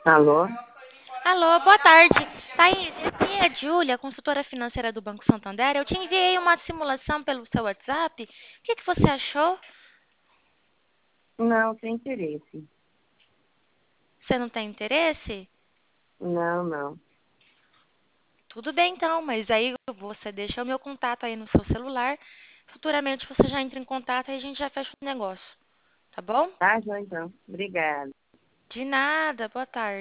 Alô? Alô, boa tarde. Thaís, aqui é a Júlia, consultora financeira do Banco Santander. Eu te enviei uma simulação pelo seu WhatsApp. O que você achou? Não, sem interesse. Você não tem interesse? Não, não. Tudo bem então, mas aí você deixa o meu contato aí no seu celular. Futuramente você já entra em contato e a gente já fecha o negócio, tá bom? Tá, João, então. Obrigada. De nada, boa tarde.